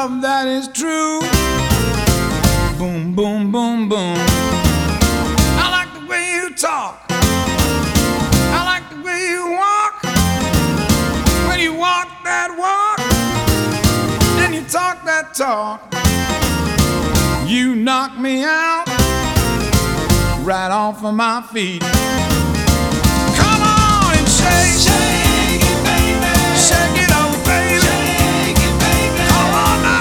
love that is true. Boom, boom, boom, boom. I like the way you talk. I like the way you walk. When you walk that walk and you talk that talk, you knock me out right off of my feet.